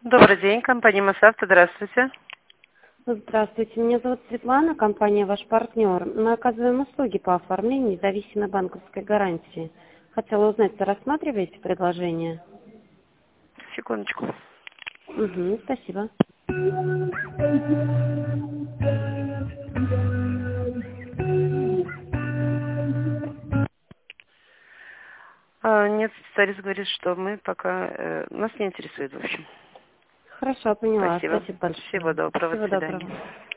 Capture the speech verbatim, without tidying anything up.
Добрый день, компания Мосавто, здравствуйте. Здравствуйте, меня зовут Светлана, компания «Ваш партнер». Мы оказываем услуги по оформлению независимой банковской гарантии. Хотела узнать, вы рассматриваете предложение? Секундочку. Угу, спасибо. А, нет, специалист говорит, что мы пока... э, нас не интересует, в общем. Хорошо, поняла. Спасибо. Спасибо Всего большое. доброго. Всего До свидания. доброго.